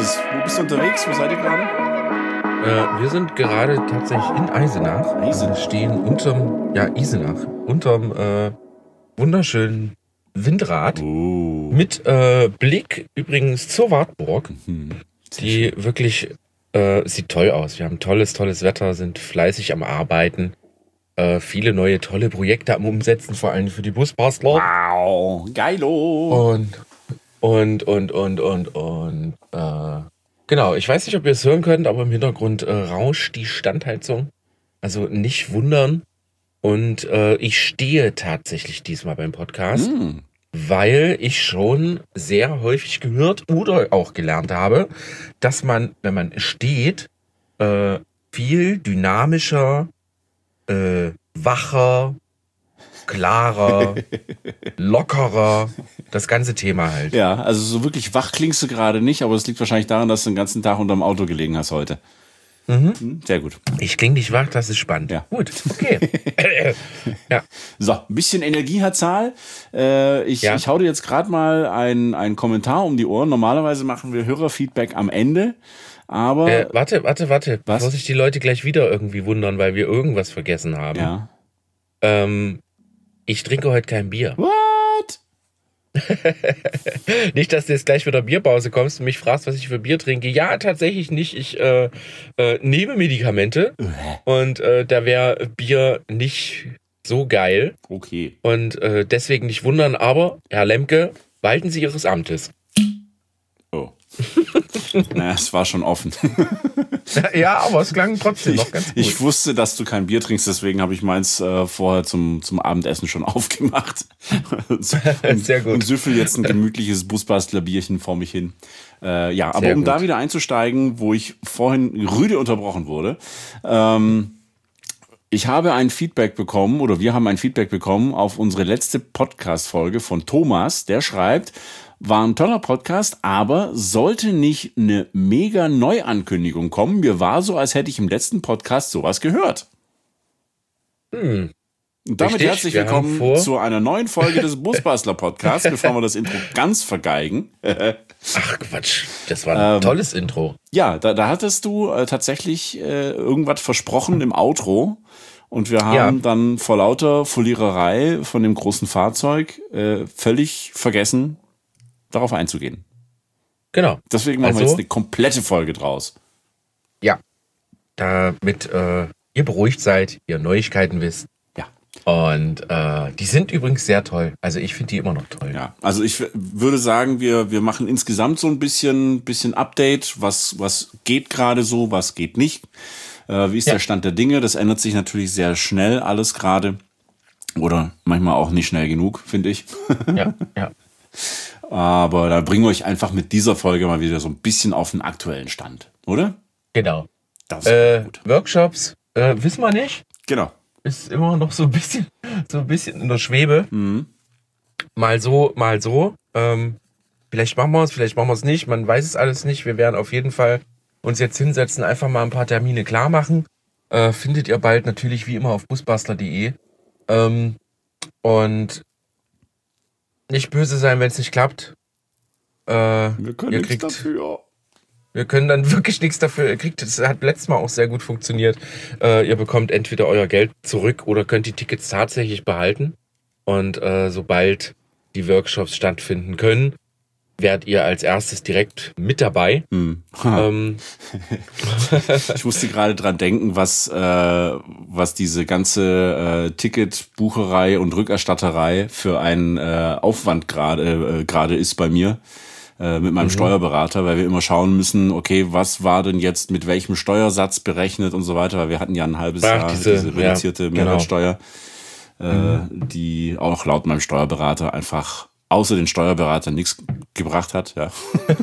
Wo bist du unterwegs? Wo seid ihr gerade? Wir sind gerade tatsächlich in Eisenach. Wir stehen unterm wunderschönen Windrad mit Blick übrigens zur Wartburg, die wirklich sieht toll aus. Wir haben tolles Wetter, sind fleißig am Arbeiten, viele neue tolle Projekte am Umsetzen, vor allem für die Busbastler. Wow, geilo. Genau, ich weiß nicht, ob ihr es hören könnt, aber im Hintergrund rauscht die Standheizung. Also nicht wundern. Und ich stehe tatsächlich diesmal beim Podcast, weil ich schon sehr häufig gehört oder auch gelernt habe, dass man, wenn man steht, viel dynamischer, wacher, klarer, lockerer, das ganze Thema halt. Ja, also so wirklich wach klingst du gerade nicht, aber es liegt wahrscheinlich daran, dass du den ganzen Tag unterm Auto gelegen hast heute. Sehr gut. Ich klinge nicht wach, das ist spannend. Ja. Gut, okay. Ja. So, ein bisschen Energie hat Zahl. Ich hau dir jetzt gerade mal einen Kommentar um die Ohren. Normalerweise machen wir Hörerfeedback am Ende. Aber. Warte. Was? Bevor sich die Leute gleich wieder irgendwie wundern, weil wir irgendwas vergessen haben. Ja. Ich trinke heute kein Bier. What? Nicht, dass du jetzt gleich wieder Bierpause kommst und mich fragst, was ich für Bier trinke. Ja, tatsächlich nicht. Ich nehme Medikamente und da wäre Bier nicht so geil. Okay. Und deswegen nicht wundern, aber, Herr Lemke, walten Sie Ihres Amtes. Oh. Naja, es war schon offen. Ja, aber es klang trotzdem noch ganz gut. Ich wusste, dass du kein Bier trinkst, deswegen habe ich meins vorher zum Abendessen schon aufgemacht. Sehr gut. Und süffel jetzt ein gemütliches Busbastler-Bierchen vor mich hin. Ja, aber Sehr um gut. da wieder einzusteigen, wo ich vorhin rüde unterbrochen wurde, ich habe ein Feedback bekommen, oder wir haben ein Feedback bekommen auf unsere letzte Podcast-Folge von Thomas, der schreibt: War ein toller Podcast, aber sollte nicht eine mega Neuankündigung kommen? Mir war so, als hätte ich im letzten Podcast sowas gehört. Und damit Richtig, herzlich wir haben willkommen vor- zu einer neuen Folge des Busbastler Podcasts, bevor wir das Intro ganz vergeigen. Ach Quatsch, das war ein tolles Intro. Ja, da hattest du tatsächlich irgendwas versprochen im Outro. Und wir haben dann vor lauter Foliererei von dem großen Fahrzeug völlig vergessen, darauf einzugehen. Genau. Deswegen machen wir Also- jetzt eine komplette Folge draus. Ja, damit ihr beruhigt seid, ihr Neuigkeiten wisst. Ja. Und die sind übrigens sehr toll. Also ich finde die immer noch toll. Ja, also ich würde sagen, wir machen insgesamt so ein bisschen Update, was geht gerade so, was geht nicht. Wie ist der Stand der Dinge? Das ändert sich natürlich sehr schnell alles gerade. Oder manchmal auch nicht schnell genug, finde ich. Ja. Aber da bringen wir euch einfach mit dieser Folge mal wieder so ein bisschen auf den aktuellen Stand, oder? Genau. Das ist gut. Workshops, wissen wir nicht. Genau. Ist immer noch so ein bisschen in der Schwebe. Mal so. Vielleicht machen wir es nicht. Man weiß es alles nicht. Wir werden auf jeden Fall uns jetzt hinsetzen, einfach mal ein paar Termine klar machen. Findet ihr bald natürlich wie immer auf busbastler.de. Und nicht böse sein, wenn es nicht klappt. Wir können ihr nichts kriegt- dafür. Wir können dann wirklich nichts dafür. Ihr kriegt, das hat letztes Mal auch sehr gut funktioniert. Ihr bekommt entweder euer Geld zurück oder könnt die Tickets tatsächlich behalten. Und sobald die Workshops stattfinden können, werdet ihr als erstes direkt mit dabei. Ich musste gerade dran denken, was diese ganze Ticketbucherei und Rückerstatterei für einen Aufwand gerade ist bei mir mit meinem Steuerberater, weil wir immer schauen müssen, okay, was war denn jetzt mit welchem Steuersatz berechnet und so weiter, weil wir hatten ja ein halbes Jahr diese reduzierte Mehrwertsteuer, die auch laut meinem Steuerberater einfach außer den Steuerberater nichts gebracht hat. Ja.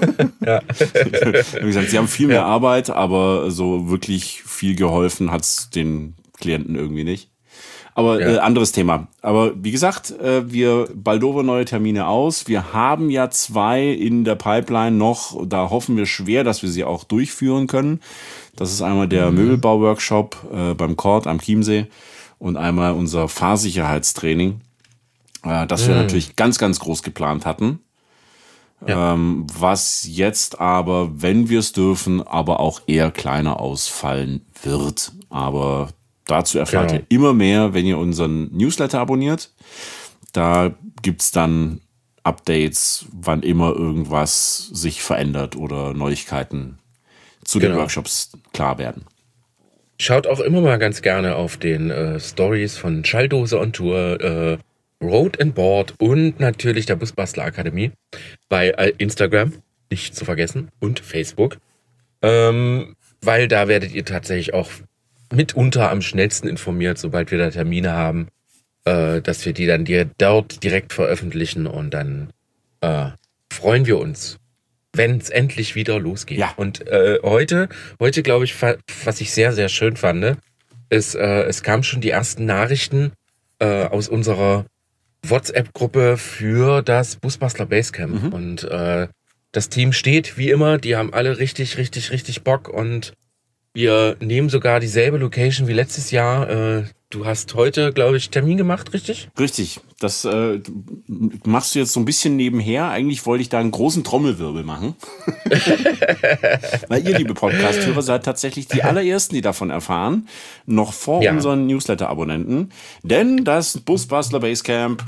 Wie gesagt, sie haben viel mehr Arbeit, aber so wirklich viel geholfen hat's den Klienten irgendwie nicht. Aber anderes Thema. Aber wie gesagt, wir baldover neue Termine aus. Wir haben ja 2 in der Pipeline noch. Da hoffen wir schwer, dass wir sie auch durchführen können. Das ist einmal der Möbelbau-Workshop beim Kord am Chiemsee und einmal unser Fahrsicherheitstraining, das wir natürlich ganz, ganz groß geplant hatten. Was jetzt aber, wenn wir es dürfen, aber auch eher kleiner ausfallen wird. Aber dazu erfahrt ihr immer mehr, wenn ihr unseren Newsletter abonniert. Da gibt's dann Updates, wann immer irgendwas sich verändert oder Neuigkeiten zu den Workshops klar werden. Schaut auch immer mal ganz gerne auf den Stories von Schalldose on Tour, Road and Board und natürlich der Busbastler Akademie bei Instagram, nicht zu vergessen, und Facebook. Weil da werdet ihr tatsächlich auch mitunter am schnellsten informiert, sobald wir da Termine haben, dass wir die dann dort direkt veröffentlichen und dann freuen wir uns, wenn es endlich wieder losgeht. Ja. Und heute glaube ich, was ich sehr, sehr schön fand, ist, es kamen schon die ersten Nachrichten aus unserer WhatsApp-Gruppe für das Busbastler Basecamp. Und das Team steht wie immer, die haben alle richtig, richtig, richtig Bock und wir nehmen sogar dieselbe Location wie letztes Jahr. Du hast heute, glaube ich, Termin gemacht, richtig? Richtig. Das machst du jetzt so ein bisschen nebenher. Eigentlich wollte ich da einen großen Trommelwirbel machen. Weil ihr, liebe Podcast-Hörer, seid tatsächlich die allerersten, die davon erfahren. Noch vor unseren Newsletter-Abonnenten. Denn das Busbastler Basecamp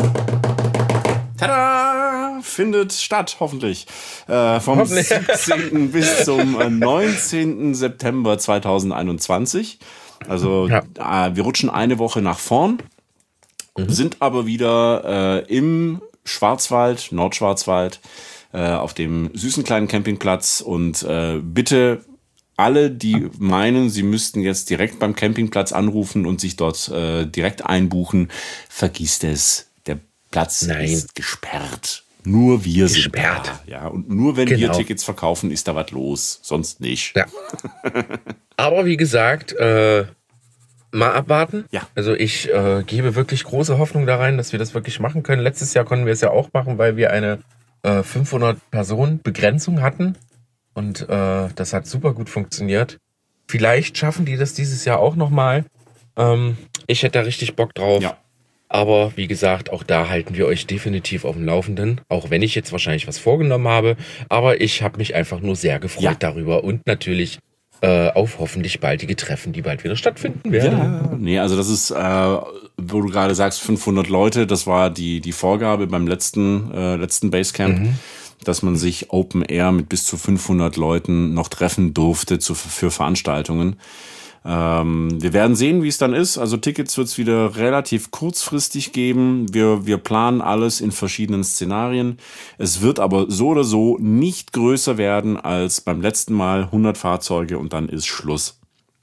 findet statt, hoffentlich. Vom 17. bis zum 19. September 2021. Also wir rutschen eine Woche nach vorn, sind aber wieder im Schwarzwald, Nordschwarzwald, auf dem süßen kleinen Campingplatz. Und bitte alle, die meinen, sie müssten jetzt direkt beim Campingplatz anrufen und sich dort direkt einbuchen, vergisst es. Der Platz ist gesperrt. Nur wir sind da. Ja, und nur wenn wir Tickets verkaufen, ist da was los. Sonst nicht. Ja. Aber wie gesagt, mal abwarten. Ja. Also ich gebe wirklich große Hoffnung da rein, dass wir das wirklich machen können. Letztes Jahr konnten wir es ja auch machen, weil wir eine 500-Personen-Begrenzung hatten. Und das hat super gut funktioniert. Vielleicht schaffen die das dieses Jahr auch nochmal. Ich hätte da richtig Bock drauf. Ja. Aber wie gesagt, auch da halten wir euch definitiv auf dem Laufenden. Auch wenn ich jetzt wahrscheinlich was vorgenommen habe. Aber ich habe mich einfach nur sehr gefreut darüber. Und natürlich auf hoffentlich baldige Treffen, die bald wieder stattfinden werden. Ja, nee, also das ist, wo du gerade sagst, 500 Leute, das war die Vorgabe beim letzten Basecamp, dass man sich Open Air mit bis zu 500 Leuten noch treffen durfte für Veranstaltungen. Wir werden sehen, wie es dann ist. Also Tickets wird es wieder relativ kurzfristig geben. Wir planen alles in verschiedenen Szenarien. Es wird aber so oder so nicht größer werden als beim letzten Mal 100 Fahrzeuge und dann ist Schluss.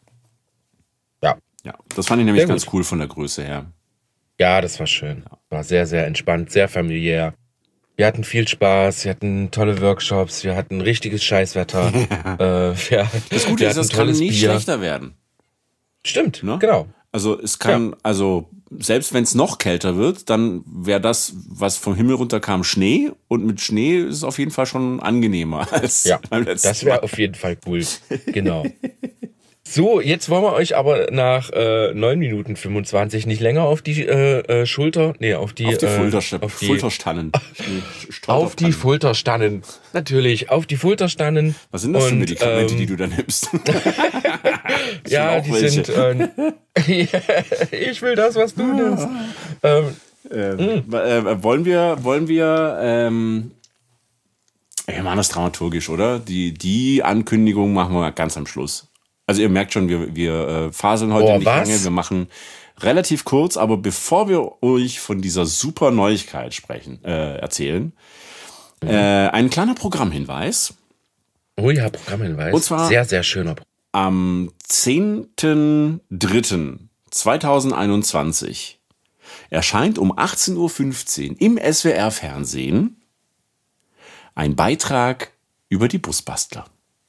Ja. Ja, das fand ich nämlich ganz cool von der Größe her. Ja, das war schön. War sehr, sehr entspannt, sehr familiär. Wir hatten viel Spaß, wir hatten tolle Workshops, wir hatten richtiges Scheißwetter. Das Gute ist, es kann nie schlechter werden. Stimmt, ne? Genau. Also es kann, also selbst wenn es noch kälter wird, dann wäre das, was vom Himmel runterkam, Schnee. Und mit Schnee ist es auf jeden Fall schon angenehmer als beim letzten Mal. Das wäre auf jeden Fall cool. Genau. So, jetzt wollen wir euch aber nach 9 Minuten 25 nicht länger auf die Schulter, auf die Fulterstannen. Auf die Fulterstannen. Natürlich, auf die Fulterstannen. Was sind das für Medikamente, die du da nimmst? Ja, die sind. Ich will das, was du nimmst. Wollen wir wir machen das dramaturgisch, oder? Die Ankündigung machen wir ganz am Schluss. Also ihr merkt schon, wir faseln heute nicht lange. Wir machen relativ kurz, aber bevor wir euch von dieser super Neuigkeit erzählen, ein kleiner Programmhinweis. Oh ja, Programmhinweis. Und zwar sehr, sehr schöner. Am 10.03.2021 erscheint um 18.15 Uhr im SWR-Fernsehen ein Beitrag über die Busbastler.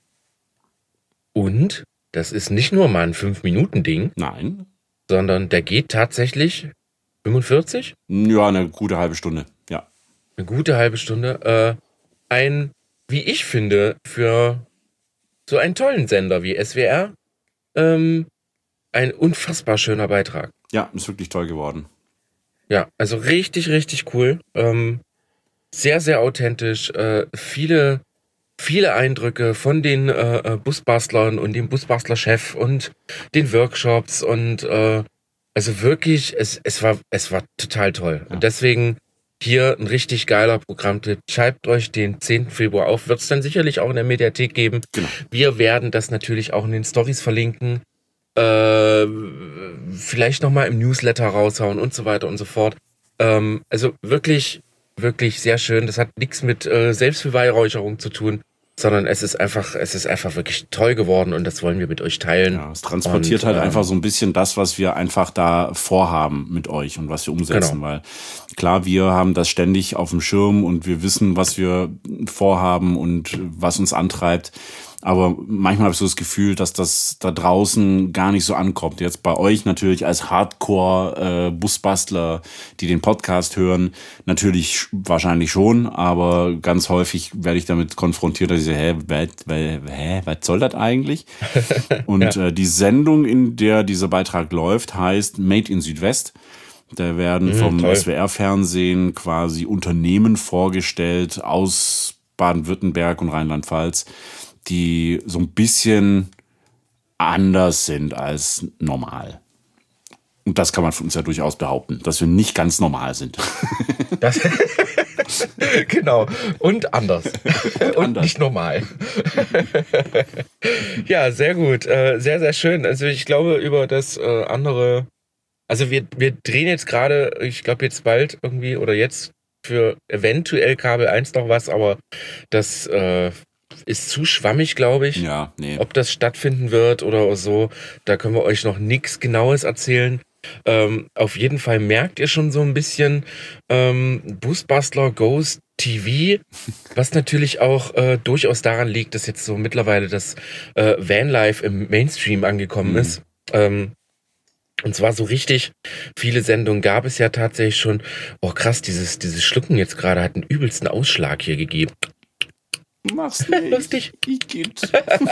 Und das ist nicht nur mal ein 5-Minuten-Ding. Nein. Sondern der geht tatsächlich 45? Ja, eine gute halbe Stunde, ja. Eine gute halbe Stunde. Ein, wie ich finde, für so einen tollen Sender wie SWR, ein unfassbar schöner Beitrag. Ja, ist wirklich toll geworden. Ja, also richtig, richtig cool. sehr, sehr authentisch. Viele Eindrücke von den Busbastlern und dem Busbastler-Chef und den Workshops und also wirklich, es war total toll. Ja. Und deswegen hier ein richtig geiler Programmtipp. Schreibt euch den 10. Februar auf. Wird es dann sicherlich auch in der Mediathek geben. Genau. Wir werden das natürlich auch in den Stories verlinken. Vielleicht nochmal im Newsletter raushauen und so weiter und so fort. Also wirklich, wirklich sehr schön. Das hat nichts mit Selbstbeweihräucherung zu tun, sondern es ist einfach wirklich toll geworden und das wollen wir mit euch teilen. Ja, es transportiert Und, halt einfach so ein bisschen das, was wir einfach da vorhaben mit euch und was wir umsetzen, Genau. weil klar, wir haben das ständig auf dem Schirm und wir wissen, was wir vorhaben und was uns antreibt. Aber manchmal habe ich so das Gefühl, dass das da draußen gar nicht so ankommt. Jetzt bei euch natürlich als Hardcore-Busbastler, die den Podcast hören, natürlich wahrscheinlich schon, aber ganz häufig werde ich damit konfrontiert, dass ich sage, was soll das eigentlich? Und die Sendung, in der dieser Beitrag läuft, heißt Made in Südwest. Da werden vom toll. SWR-Fernsehen quasi Unternehmen vorgestellt aus Baden-Württemberg und Rheinland-Pfalz, die so ein bisschen anders sind als normal. Und das kann man von uns ja durchaus behaupten, dass wir nicht ganz normal sind. Das genau. Und anders. Und Anders. nicht normal. Ja, sehr gut. Sehr, sehr schön. Also ich glaube, über das andere. Also wir drehen jetzt gerade, ich glaube jetzt bald irgendwie oder jetzt für eventuell Kabel 1 noch was, aber das ist zu schwammig, glaube ich. Ja, nee. Ob das stattfinden wird oder so, da können wir euch noch nichts Genaues erzählen. Auf jeden Fall merkt ihr schon so ein bisschen Busbastler Goes TV, was natürlich auch durchaus daran liegt, dass jetzt so mittlerweile das Vanlife im Mainstream angekommen ist. Und zwar so richtig viele Sendungen gab es ja tatsächlich schon. Oh krass, dieses Schlucken jetzt gerade hat einen übelsten Ausschlag hier gegeben. Mach's nicht. Lustig. Igitt.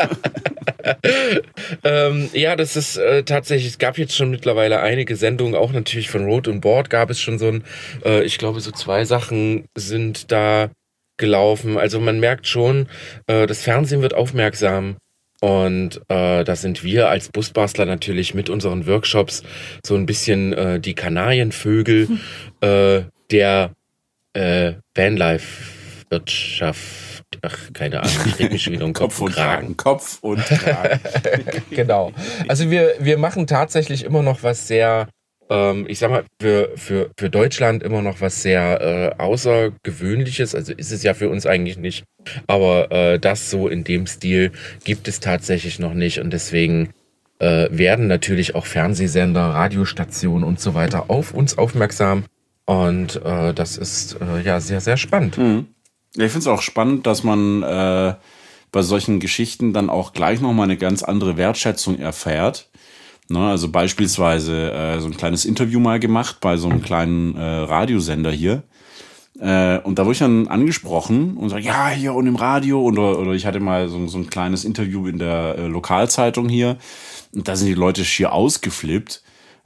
Ja, das ist tatsächlich, es gab jetzt schon mittlerweile einige Sendungen, auch natürlich von Road and Board gab es schon so ein, ich glaube so 2 Sachen sind da gelaufen. Also man merkt schon, das Fernsehen wird aufmerksam und da sind wir als Busbastler natürlich mit unseren Workshops so ein bisschen die Kanarienvögel der Vanlife-Wirtschaft. Ach, keine Ahnung, ich rede mich schon wieder um Kopf und Kragen. Kopf und Kragen. Genau. Also wir machen tatsächlich immer noch was sehr, ich sag mal, für Deutschland immer noch was sehr Außergewöhnliches. Also ist es ja für uns eigentlich nicht. Aber das so in dem Stil gibt es tatsächlich noch nicht. Und deswegen werden natürlich auch Fernsehsender, Radiostationen und so weiter auf uns aufmerksam. Und das ist ja sehr, sehr spannend. Ja, ich finde es auch spannend, dass man bei solchen Geschichten dann auch gleich nochmal eine ganz andere Wertschätzung erfährt. Ne, also beispielsweise so ein kleines Interview mal gemacht bei so einem kleinen Radiosender hier. Und da wurde ich dann angesprochen und sage, ja, hier und im Radio. Oder ich hatte mal so ein kleines Interview in der Lokalzeitung hier. Und da sind die Leute schier ausgeflippt.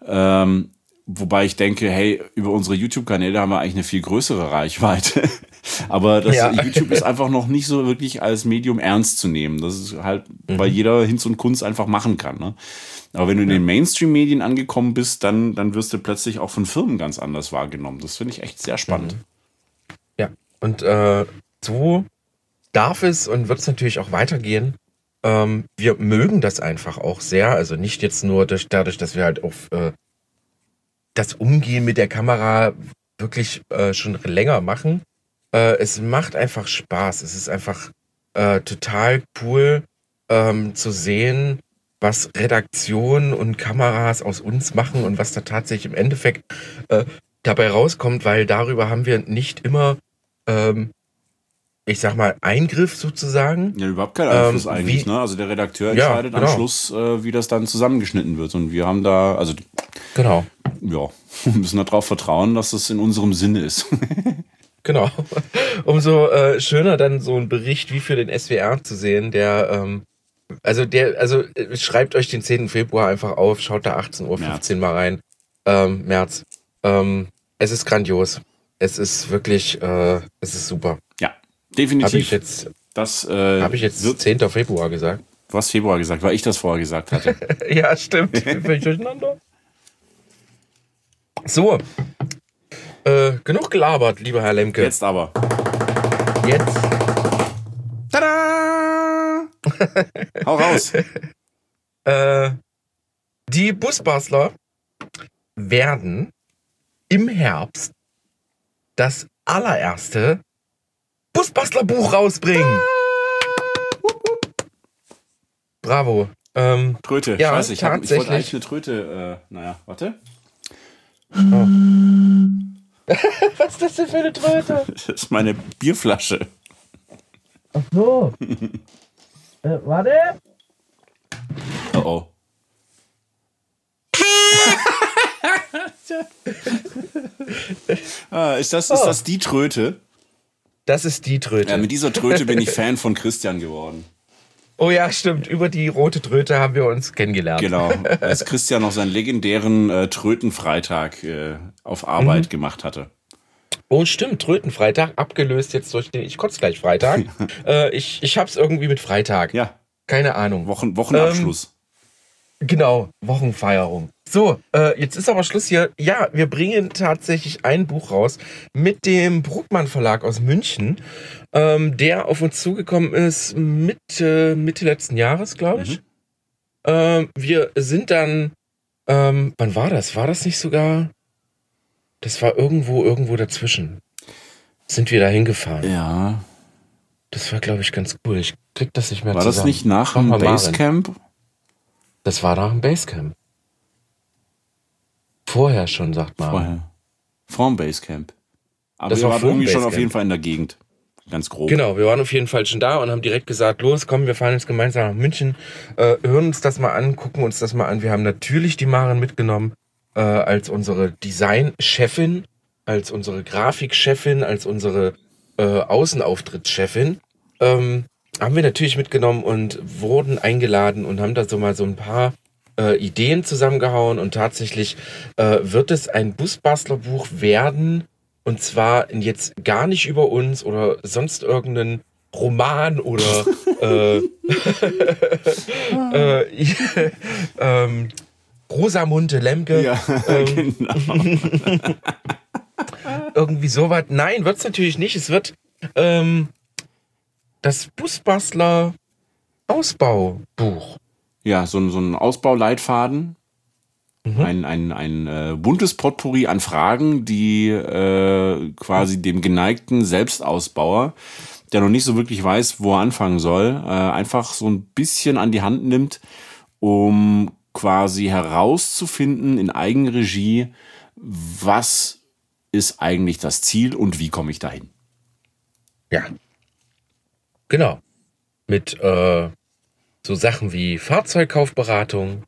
Wobei ich denke, hey, über unsere YouTube-Kanäle haben wir eigentlich eine viel größere Reichweite. Aber das YouTube ist einfach noch nicht so wirklich als Medium ernst zu nehmen. Das ist halt, weil jeder Hinz und Kunst einfach machen kann. Ne? Aber wenn du in den Mainstream-Medien angekommen bist, dann wirst du plötzlich auch von Firmen ganz anders wahrgenommen. Das finde ich echt sehr spannend. Ja, und so darf es und wird es natürlich auch weitergehen. Wir mögen das einfach auch sehr. Also nicht jetzt nur dadurch, dass wir halt auf das Umgehen mit der Kamera wirklich schon länger machen. Es macht einfach Spaß. Es ist einfach total cool zu sehen, was Redaktion und Kameras aus uns machen und was da tatsächlich im Endeffekt dabei rauskommt, weil darüber haben wir nicht immer, ich sag mal, Eingriff sozusagen. Ja, überhaupt keinen Einfluss eigentlich. Ne? Also der Redakteur entscheidet am Schluss, wie das dann zusammengeschnitten wird. Und wir haben da, also genau. Ja, wir müssen darauf vertrauen, dass es in unserem Sinne ist. Genau. Umso schöner dann so ein Bericht wie für den SWR zu sehen, der schreibt euch den 10. Februar einfach auf, schaut da 18:15 Uhr mal rein. März. Es ist grandios. es ist wirklich, es ist super. Ja, definitiv. Habe ich jetzt 10. Februar gesagt? Du hast Februar gesagt, weil ich das vorher gesagt hatte. Ja, stimmt. Ich bin völlig durcheinander. So. Genug gelabert, lieber Herr Lemke. Jetzt aber. Jetzt. Tada! Hau raus. Die Busbastler werden im Herbst das allererste Busbastler-Buch rausbringen. Bravo. Tröte. Ja, Scheiße, ich wollte tatsächlich. eigentlich eine Tröte. Warte. Oh. Was ist das denn für eine Tröte? Das ist meine Bierflasche. Ach so. Warte. Oh. Ist das die Tröte? Das ist die Tröte. Ja, mit dieser Tröte bin ich Fan von Christian geworden. Oh ja, stimmt. Über die rote Tröte haben wir uns kennengelernt. Genau, als Christian noch seinen legendären Trötenfreitag auf Arbeit gemacht hatte. Oh, stimmt. Trötenfreitag, abgelöst jetzt durch den Ich kotze gleich Freitag. Ich hab's irgendwie mit Freitag. Ja. Keine Ahnung. Wochenabschluss. Genau, Wochenfeierung. So, jetzt ist aber Schluss hier. Ja, wir bringen tatsächlich ein Buch raus mit dem Bruckmann Verlag aus München, der auf uns zugekommen ist Mitte letzten Jahres, glaube ich. Wir sind dann, wann war das? War das nicht sogar? Das war irgendwo dazwischen. Sind wir da hingefahren. Ja. Das war, glaube ich, ganz cool. Ich krieg das nicht mehr War zusammen. das nicht nach dem Basecamp? Das war nach dem Basecamp. Vorher schon, sagt man. Vorher. Vorm Basecamp. Aber Das wir war waren vorm irgendwie schon Basecamp. auf jeden Fall in der Gegend. Ganz grob. Genau, wir waren auf jeden Fall schon da und haben direkt gesagt, los, komm, wir fahren jetzt gemeinsam nach München, hören uns das mal an, gucken uns das mal an. Wir haben natürlich die Maren mitgenommen als unsere Designchefin, als unsere Grafikchefin, als unsere Außenauftrittschefin. Haben wir natürlich mitgenommen und wurden eingeladen und haben da so mal so ein paar Ideen zusammengehauen und tatsächlich wird es ein Busbastlerbuch werden und zwar jetzt gar nicht über uns oder sonst irgendeinen Roman oder Rosamunde Lemke. Ja, genau. Irgendwie sowas. Nein, wird es natürlich nicht. Es wird das Busbastler Ausbaubuch. Ja, so ein Ausbauleitfaden. Ein buntes Potpourri an Fragen, die quasi dem geneigten Selbstausbauer, der noch nicht so wirklich weiß, wo er anfangen soll, einfach so ein bisschen an die Hand nimmt, um quasi herauszufinden in Eigenregie, was ist eigentlich das Ziel und wie komme ich dahin. Ja. Genau. Mit so Sachen wie Fahrzeugkaufberatung,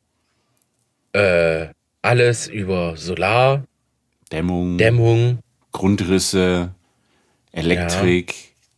alles über Solar, Dämmung, Grundrisse, Elektrik.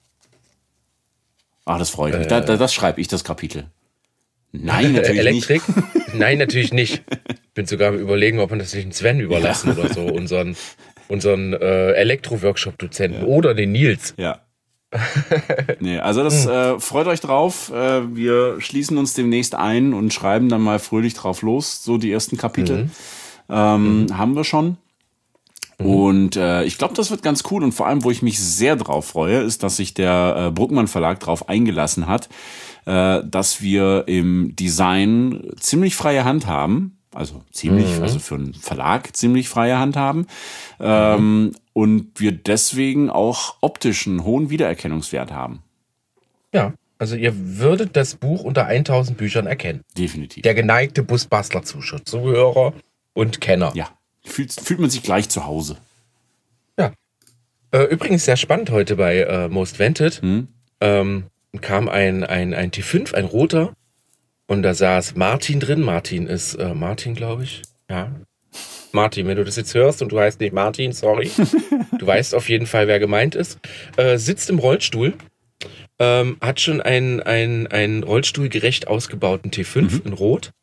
Ja. Das freue ich mich. Das schreibe ich, das Kapitel. Nein, natürlich Elektrik? nicht. Nein, natürlich nicht. Ich bin sogar am Überlegen, ob man das nicht den Sven überlassen oder so, unseren Elektro-Workshop-Dozenten oder den Nils. Ja. Nee, also das freut euch drauf. Wir schließen uns demnächst ein und schreiben dann mal fröhlich drauf los. So die ersten Kapitel haben wir schon. Und ich glaube, das wird ganz cool. Und vor allem, wo ich mich sehr drauf freue, ist, dass sich der Bruckmann Verlag drauf eingelassen hat, dass wir im Design ziemlich freie Hand haben. Also also für einen Verlag ziemlich freie Hand haben. Und wir deswegen auch optisch einen hohen Wiedererkennungswert haben. Ja, also ihr würdet das Buch unter 1000 Büchern erkennen. Definitiv. Der geneigte Busbastler-Zuhörer und Kenner. Ja, fühlt man sich gleich zu Hause. Ja. Übrigens sehr spannend heute bei Most Wanted. Kam ein T5, ein roter. Und da saß Martin drin. Martin ist Martin, glaube ich. Ja. Martin, wenn du das jetzt hörst und du heißt nicht Martin, sorry. Du weißt auf jeden Fall, wer gemeint ist. Sitzt im Rollstuhl. Hat schon einen rollstuhlgerecht ausgebauten T5 in Rot.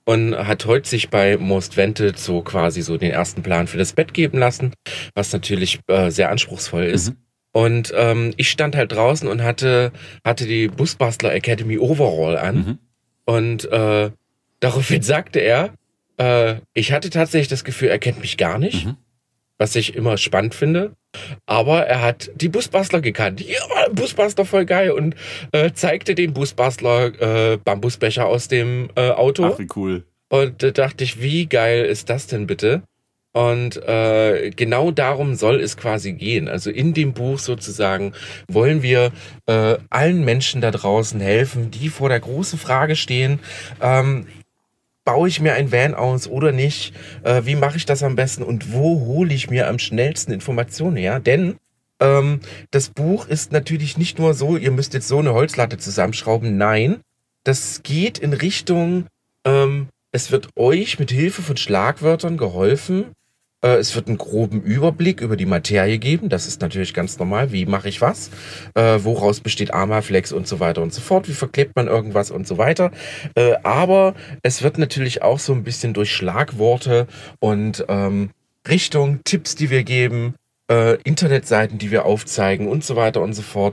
und hat heute sich bei Most Wanted so quasi so den ersten Plan für das Bett geben lassen, was natürlich sehr anspruchsvoll ist. Und ich stand halt draußen und hatte die Busbastler Academy Overall an. Und daraufhin sagte er, ich hatte tatsächlich das Gefühl, er kennt mich gar nicht, was ich immer spannend finde. Aber er hat die Busbastler gekannt. Ja, Busbastler voll geil. Und zeigte den Busbastler Bambusbecher aus dem Auto. Ach, wie cool. Und da dachte ich, wie geil ist das denn bitte? Und genau darum soll es quasi gehen. Also in dem Buch sozusagen wollen wir allen Menschen da draußen helfen, die vor der großen Frage stehen, baue ich mir ein Van aus oder nicht? Wie mache ich das am besten? Und wo hole ich mir am schnellsten Informationen her? Denn das Buch ist natürlich nicht nur so, ihr müsst jetzt so eine Holzlatte zusammenschrauben. Nein, das geht in Richtung, es wird euch mit Hilfe von Schlagwörtern geholfen. Es wird einen groben Überblick über die Materie geben. Das ist natürlich ganz normal. Wie mache ich was? Woraus besteht Armaflex und so weiter und so fort? Wie verklebt man irgendwas und so weiter? Aber es wird natürlich auch so ein bisschen durch Schlagworte und Richtung, Tipps, die wir geben, Internetseiten, die wir aufzeigen und so weiter und so fort,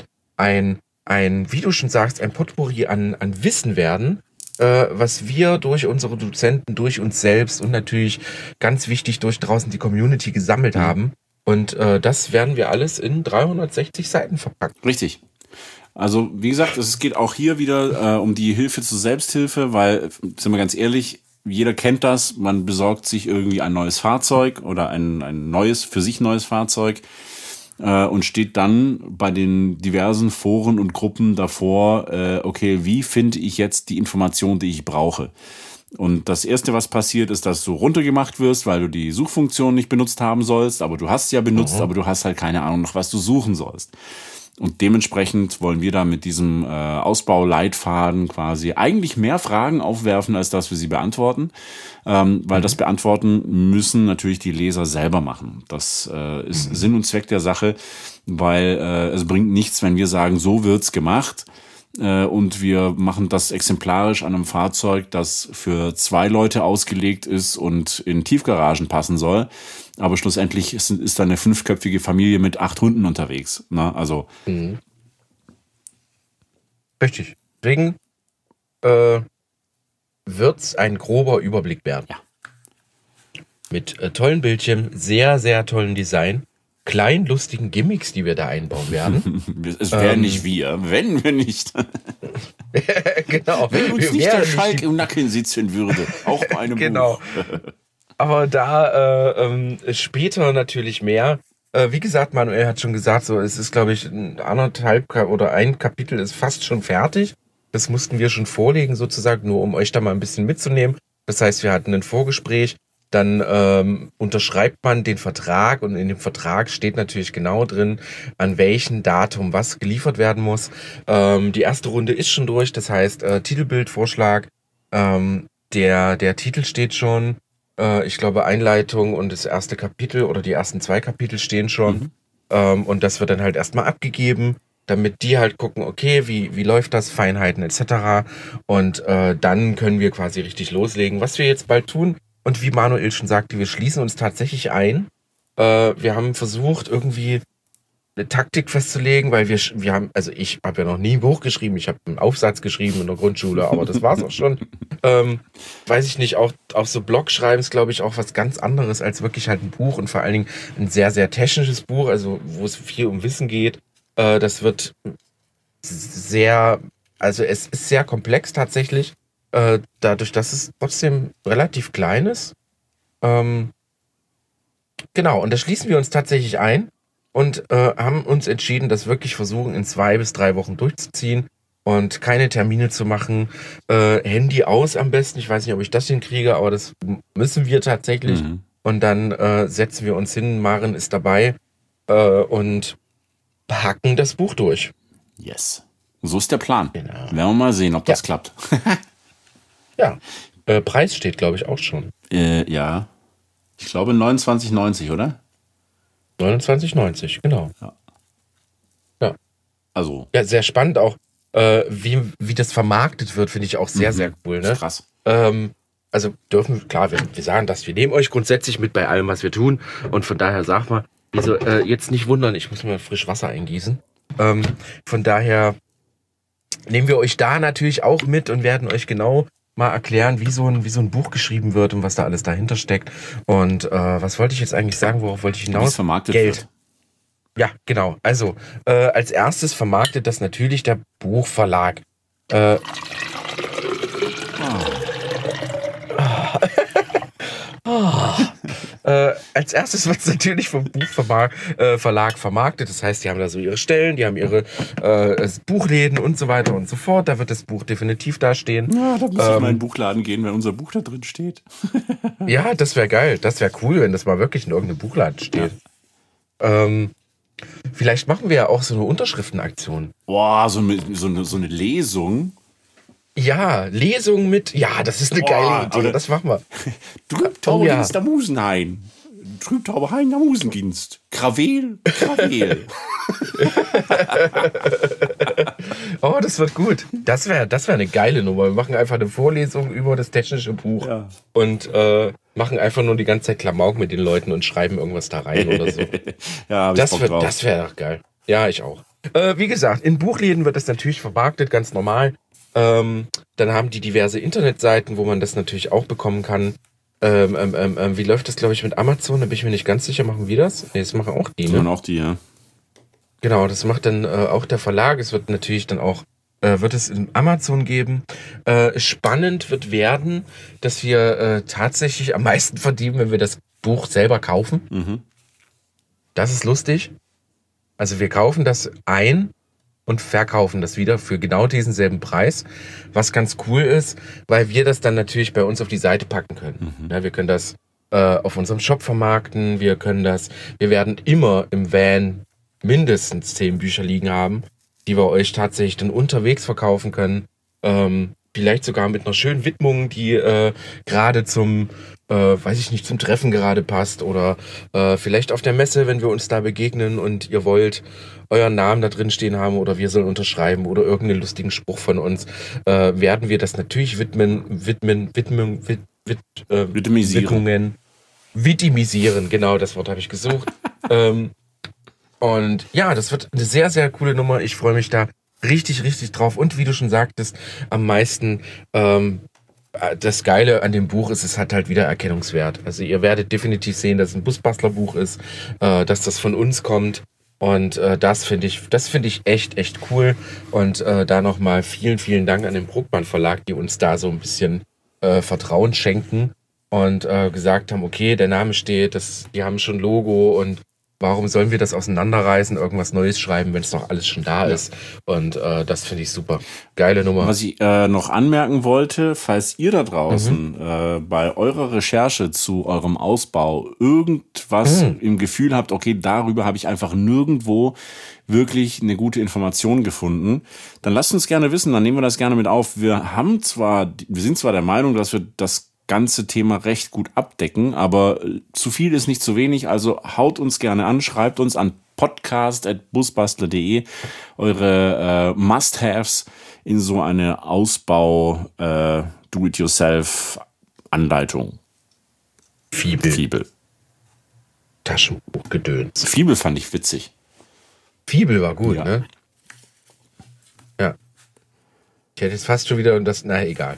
wie du schon sagst, ein Potpourri an Wissen werden, was wir durch unsere Dozenten, durch uns selbst und natürlich ganz wichtig durch draußen die Community gesammelt haben. Und das werden wir alles in 360 Seiten verpacken. Richtig. Also wie gesagt, es geht auch hier wieder um die Hilfe zur Selbsthilfe, weil, sind wir ganz ehrlich, jeder kennt das, man besorgt sich irgendwie ein neues Fahrzeug oder ein neues, für sich neues Fahrzeug und steht dann bei den diversen Foren und Gruppen davor, okay, wie finde ich jetzt die Information, die ich brauche? Und das Erste, was passiert, ist, dass du runtergemacht wirst, weil du die Suchfunktion nicht benutzt haben sollst, aber du hast sie ja benutzt, aber du hast halt keine Ahnung, nach was du suchen sollst. Und dementsprechend wollen wir da mit diesem Ausbauleitfaden quasi eigentlich mehr Fragen aufwerfen, als dass wir sie beantworten. Weil das Beantworten müssen natürlich die Leser selber machen. Das ist Sinn und Zweck der Sache, weil es bringt nichts, wenn wir sagen, so wird's gemacht. Und wir machen das exemplarisch an einem Fahrzeug, das für 2 Leute ausgelegt ist und in Tiefgaragen passen soll. Aber schlussendlich ist da eine 5-köpfige Familie mit 8 Hunden unterwegs. Na, also. Richtig. Deswegen wird's ein grober Überblick werden. Ja. Mit tollen Bildchen, sehr, sehr tollen Design. Kleinen, lustigen Gimmicks, die wir da einbauen werden. Es wären nicht wir, wenn wir nicht. Genau. Wenn uns Wir nicht der wären Schalk im Nacken sitzen würde, auch bei einem Genau. Buch. Aber da später natürlich mehr. Wie gesagt, Manuel hat schon gesagt, so es ist, glaube ich, 1,5 oder ein Kapitel ist fast schon fertig. Das mussten wir schon vorlegen, sozusagen, nur um euch da mal ein bisschen mitzunehmen. Das heißt, wir hatten ein Vorgespräch. Dann unterschreibt man den Vertrag und in dem Vertrag steht natürlich genau drin, an welchem Datum was geliefert werden muss. Die erste Runde ist schon durch, das heißt Titelbildvorschlag, der Titel steht schon, ich glaube Einleitung und das erste Kapitel oder die ersten 2 Kapitel stehen schon und das wird dann halt erstmal abgegeben, damit die halt gucken, okay, wie läuft das, Feinheiten etc. Und dann können wir quasi richtig loslegen, was wir jetzt bald tun. Und wie Manuel schon sagte, wir schließen uns tatsächlich ein. Wir haben versucht, irgendwie eine Taktik festzulegen, weil wir haben, also ich habe ja noch nie ein Buch geschrieben, ich habe einen Aufsatz geschrieben in der Grundschule, aber das war's auch schon. Weiß ich nicht, auch so Blogschreiben ist, glaube ich, auch was ganz anderes als wirklich halt ein Buch und vor allen Dingen ein sehr, sehr technisches Buch, also wo es viel um Wissen geht. Das wird sehr, also es ist sehr komplex tatsächlich. Dadurch, dass es trotzdem relativ klein ist. Genau, und da schließen wir uns tatsächlich ein und haben uns entschieden, das wirklich versuchen, in 2 bis 3 Wochen durchzuziehen und keine Termine zu machen. Handy aus am besten. Ich weiß nicht, ob ich das hinkriege, aber das müssen wir tatsächlich. Und dann setzen wir uns hin, Maren ist dabei und packen das Buch durch. Yes. So ist der Plan. Genau. Werden wir mal sehen, ob das klappt. Ja, Preis steht, glaube ich, auch schon. Ja. Ich glaube 29,90, oder? 29,90, genau. Ja. Also. Ja, sehr spannend auch, wie das vermarktet wird, finde ich auch sehr, sehr cool. Ne? Krass. also dürfen, klar, wir sagen das, wir nehmen euch grundsätzlich mit bei allem, was wir tun. Und von daher sag mal, also, jetzt nicht wundern, ich muss mir frisch Wasser eingießen. Von daher nehmen wir euch da natürlich auch mit und werden euch genau mal erklären, wie so ein Buch geschrieben wird und was da alles dahinter steckt. Und was wollte ich jetzt eigentlich sagen, worauf wollte ich hinaus? Wie es vermarktet Geld. wird. Ja, genau. Also, als erstes vermarktet das natürlich der Buchverlag. Als erstes wird es natürlich vom Buchverlag vermarktet. Das heißt, die haben da so ihre Stellen, die haben ihre Buchläden und so weiter und so fort. Da wird das Buch definitiv dastehen. Ja, da muss ich mal in den Buchladen gehen, wenn unser Buch da drin steht. Ja, das wäre geil. Das wäre cool, wenn das mal wirklich in irgendeinem Buchladen steht. Ja. Vielleicht machen wir ja auch so eine Unterschriftenaktion. Boah, so eine Lesung. Ja, Lesung mit. Ja, das ist eine geile Idee. Das machen wir. Trübtauber Ginst der Musenhain. Trübtauber Hein der Musenginst. Krawel. Oh, das wird gut. Das wär eine geile Nummer. Wir machen einfach eine Vorlesung über das technische Buch und machen einfach nur die ganze Zeit Klamauk mit den Leuten und schreiben irgendwas da rein oder so. Ja, das wäre doch geil. Ja, ich auch. Wie gesagt, in Buchläden wird das natürlich vermarktet, ganz normal. Dann haben die diverse Internetseiten, wo man das natürlich auch bekommen kann. Wie läuft das, glaube ich, mit Amazon? Da bin ich mir nicht ganz sicher. Machen wir das? Nee, das machen auch die, ne? Das machen auch die, ja. Genau, das macht dann auch der Verlag. Es wird natürlich dann auch, wird es in Amazon geben. Spannend wird werden, dass wir tatsächlich am meisten verdienen, wenn wir das Buch selber kaufen. Mhm. Das ist lustig. Also wir kaufen das ein und verkaufen das wieder für genau diesen selben Preis, was ganz cool ist, weil wir das dann natürlich bei uns auf die Seite packen können. Mhm. Ja, wir können das auf unserem Shop vermarkten, wir werden immer im Van mindestens 10 Bücher liegen haben, die wir euch tatsächlich dann unterwegs verkaufen können. Vielleicht sogar mit einer schönen Widmung, die gerade zum zum Treffen gerade passt oder vielleicht auf der Messe, wenn wir uns da begegnen und ihr wollt euren Namen da drin stehen haben oder wir sollen unterschreiben oder irgendeinen lustigen Spruch von uns, werden wir das natürlich Widmisieren, genau, das Wort habe ich gesucht. Und ja, das wird eine sehr, sehr coole Nummer. Ich freue mich da richtig, richtig drauf. Und wie du schon sagtest, am meisten das Geile an dem Buch ist, es hat halt Wiedererkennungswert. Also ihr werdet definitiv sehen, dass es ein Busbastler-Buch ist, dass das von uns kommt. Und das finde ich echt, echt cool. Und da nochmal vielen, vielen Dank an den Bruckmann Verlag, die uns da so ein bisschen Vertrauen schenken und gesagt haben, okay, der Name steht, die haben schon Logo und warum sollen wir das auseinanderreißen, irgendwas Neues schreiben, wenn es doch alles schon da ist? Und das finde ich super. Geile Nummer. Was ich noch anmerken wollte, falls ihr da draußen bei eurer Recherche zu eurem Ausbau irgendwas im Gefühl habt, okay, darüber habe ich einfach nirgendwo wirklich eine gute Information gefunden, dann lasst uns gerne wissen, dann nehmen wir das gerne mit auf. Wir sind zwar der Meinung, dass wir das ganze Thema recht gut abdecken, aber zu viel ist nicht zu wenig, also haut uns gerne an, schreibt uns an podcast@busbastler.de eure Must-Haves in so eine Ausbau Do-it-yourself-Anleitung. Fibel. Taschenbuchgedöns. Fibel fand ich witzig. Fibel war gut, ne? Ja. Ich hätte jetzt fast schon wieder egal.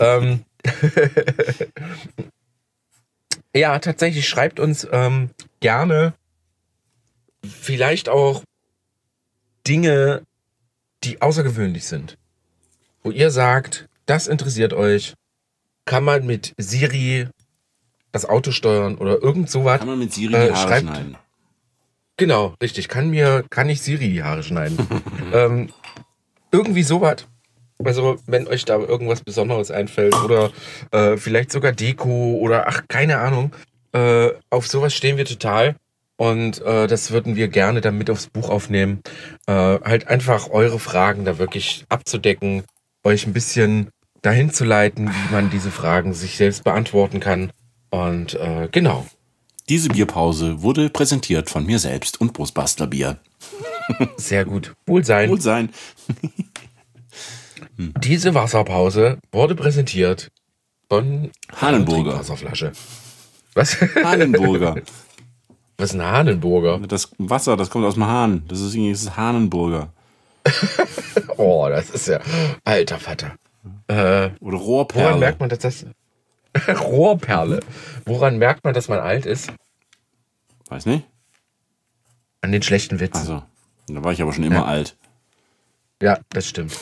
Ja, tatsächlich schreibt uns gerne vielleicht auch Dinge, die außergewöhnlich sind. Wo ihr sagt, das interessiert euch, kann man mit Siri das Auto steuern oder irgend sowas. Kann man mit Siri die Haare schneiden. Genau, richtig. Kann ich Siri die Haare schneiden? Irgendwie sowas. Also, wenn euch da irgendwas Besonderes einfällt oder vielleicht sogar Deko oder keine Ahnung, auf sowas stehen wir total und das würden wir gerne dann mit aufs Buch aufnehmen. Halt einfach eure Fragen da wirklich abzudecken, euch ein bisschen dahin zu leiten, wie man diese Fragen sich selbst beantworten kann. Und genau. Diese Bierpause wurde präsentiert von mir selbst und Busbastler Bier. Sehr gut. Wohlsein. Wohlsein. Diese Wasserpause wurde präsentiert Von Hahnenburger. Wasserflasche. Was? Hahnenburger. Was ist ein Hahnenburger? Das Wasser, das kommt aus dem Hahn. Das ist Hahnenburger. Oh, das ist ja... Alter Vater. Oder Rohrperle. Woran merkt man, dass das... Rohrperle. Woran merkt man, dass man alt ist? Weiß nicht. An den schlechten Witzen. Also, da war ich aber schon immer alt. Ja, das stimmt.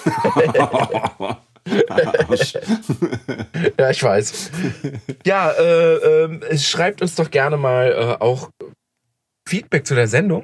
Ja, ich weiß. Ja, schreibt uns doch gerne mal auch Feedback zu der Sendung.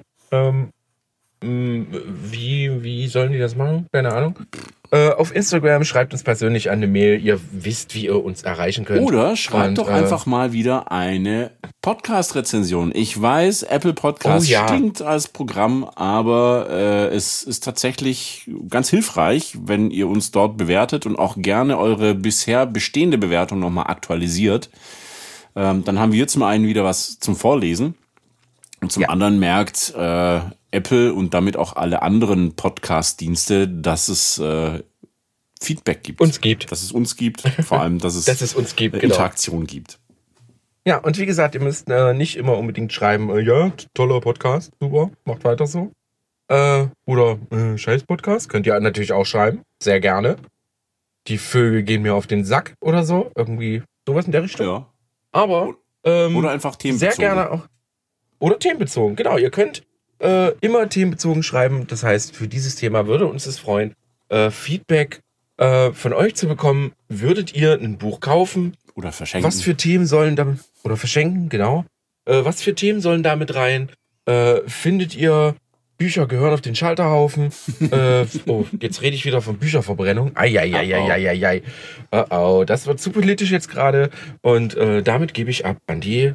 Wie sollen die das machen? Keine Ahnung. Auf Instagram schreibt uns persönlich eine Mail. Ihr wisst, wie ihr uns erreichen könnt. Oder schreibt doch einfach mal wieder eine Podcast-Rezension. Ich weiß, Apple Podcast stinkt als Programm, aber es ist tatsächlich ganz hilfreich, wenn ihr uns dort bewertet und auch gerne eure bisher bestehende Bewertung nochmal aktualisiert. Dann haben wir zum einen wieder was zum Vorlesen und zum anderen merkt Apple und damit auch alle anderen Podcast-Dienste, dass es Feedback gibt. Uns gibt. Dass es uns gibt. Vor allem, dass es uns gibt, Interaktion gibt. Ja, und wie gesagt, ihr müsst nicht immer unbedingt schreiben, ja, toller Podcast, super, macht weiter so. Oder scheiß Podcast, könnt ihr natürlich auch schreiben. Sehr gerne. Die Vögel gehen mir auf den Sack oder so. Irgendwie sowas in der Richtung. Ja. Aber oder einfach themenbezogen. Sehr gerne auch. Oder themenbezogen, genau. Ihr könnt immer themenbezogen schreiben. Das heißt, für dieses Thema würde uns es freuen, Feedback von euch zu bekommen. Würdet ihr ein Buch kaufen? Oder verschenken. Was für Themen sollen damit... Oder verschenken, genau. Was für Themen sollen damit rein? Findet ihr, Bücher gehören auf den Schalterhaufen? Jetzt rede ich wieder von Bücherverbrennung. Eieieiei. Das wird zu politisch jetzt gerade. Und damit gebe ich ab an die...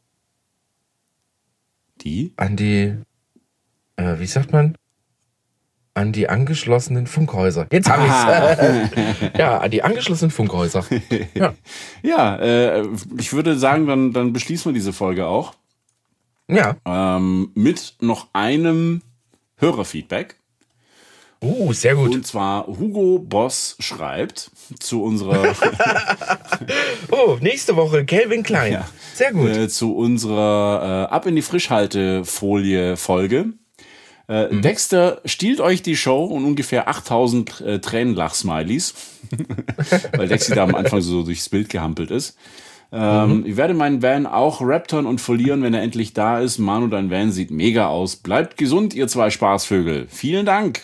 wie sagt man? An die angeschlossenen Funkhäuser. Jetzt habe ich's. Ja, an die angeschlossenen Funkhäuser. Ja, ich würde sagen, dann beschließen wir diese Folge auch. Ja. Mit noch einem Hörerfeedback. Sehr gut. Und zwar Hugo Boss schreibt zu unserer... nächste Woche Calvin Klein. Ja. Sehr gut. Zu unserer Ab in die Frischhaltefolie-Folge. Dexter stiehlt euch die Show und ungefähr 8000 Tränenlach-Smileys. Weil Dexter da am Anfang so durchs Bild gehampelt ist. Ich werde meinen Van auch raptorn und folieren, wenn er endlich da ist. Manu, dein Van sieht mega aus. Bleibt gesund, ihr zwei Spaßvögel. Vielen Dank.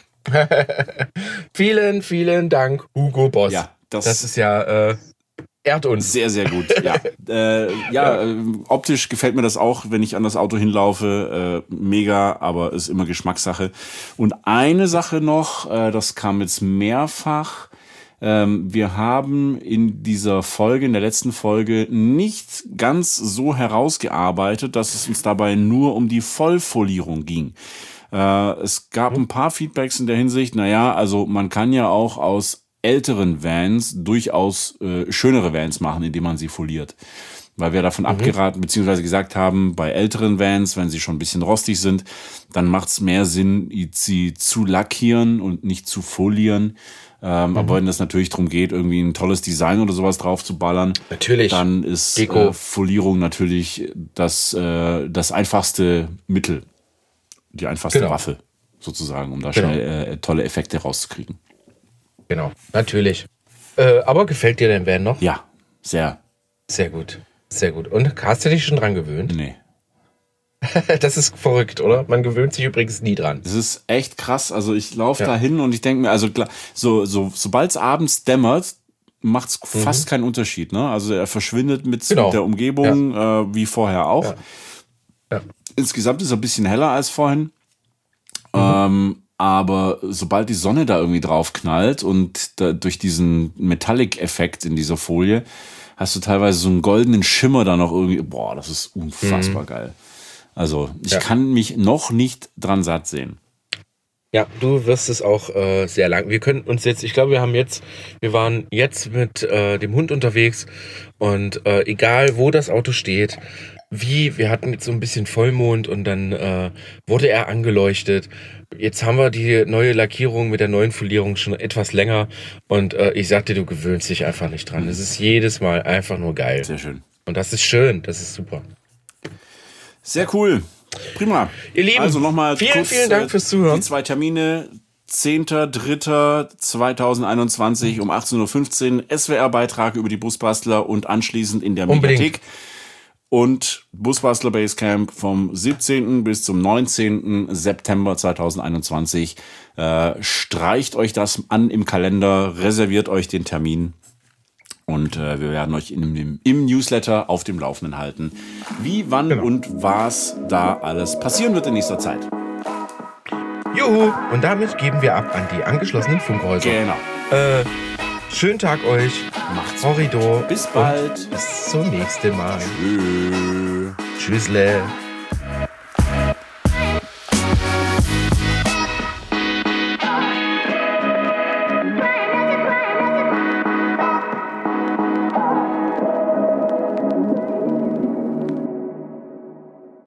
Vielen, vielen Dank, Hugo Boss. Ja, das ist ja... ehrt uns. Sehr, sehr gut, ja. Optisch gefällt mir das auch, wenn ich an das Auto hinlaufe. Mega, aber ist immer Geschmackssache. Und eine Sache noch, das kam jetzt mehrfach. Wir haben in dieser Folge, in der letzten Folge, nicht ganz so herausgearbeitet, dass es uns dabei nur um die Vollfolierung ging. Es gab ein paar Feedbacks in der Hinsicht, also man kann ja auch aus älteren Vans durchaus schönere Vans machen, indem man sie foliert. Weil wir davon abgeraten, beziehungsweise gesagt haben, bei älteren Vans, wenn sie schon ein bisschen rostig sind, dann macht es mehr Sinn, sie zu lackieren und nicht zu folieren. Aber wenn das natürlich darum geht, irgendwie ein tolles Design oder sowas drauf zu ballern, natürlich. Dann ist Folierung natürlich das einfachste Mittel, die einfachste Waffe sozusagen, um da schnell tolle Effekte rauszukriegen. Genau, natürlich. Aber gefällt dir dein Van noch? Ja, sehr. Sehr gut, sehr gut. Und hast du dich schon dran gewöhnt? Nee. Das ist verrückt, oder? Man gewöhnt sich übrigens nie dran. Das ist echt krass. Also ich laufe da hin und ich denke mir, also sobald es abends dämmert, macht es fast keinen Unterschied. Ne? Also er verschwindet mit der Umgebung, wie vorher auch. Ja. Insgesamt ist er ein bisschen heller als vorhin. Aber sobald die Sonne da irgendwie drauf knallt und durch diesen Metallic-Effekt in dieser Folie, hast du teilweise so einen goldenen Schimmer da noch irgendwie. Boah, das ist unfassbar geil. Also ich kann mich noch nicht dran satt sehen. Ja, du wirst es auch sehr lang. Wir können uns jetzt, ich glaube, wir waren jetzt mit dem Hund unterwegs und egal wo das Auto steht, wir hatten jetzt so ein bisschen Vollmond und dann wurde er angeleuchtet. Jetzt haben wir die neue Lackierung mit der neuen Folierung schon etwas länger und ich sagte, du gewöhnst dich einfach nicht dran. Es ist jedes Mal einfach nur geil. Sehr schön. Und das ist schön, das ist super. Sehr cool. Prima. Ihr Lieben, also nochmal vielen Dank fürs Zuhören. Die 2 Termine. 10.03.2021 um 18.15 Uhr SWR-Beitrag über die Busbastler und anschließend in der Mediathek. Und Busbastler Basecamp vom 17. bis zum 19. September 2021. Streicht euch das an im Kalender, reserviert euch den Termin. Und wir werden euch im Newsletter auf dem Laufenden halten, wie, wann und was da alles passieren wird in nächster Zeit. Juhu! Und damit geben wir ab an die angeschlossenen Funkhäuser. Genau. Schönen Tag euch. Macht's Horridor. Bis bald. Und bis zum nächsten Mal. Tschüss. Tschüssle.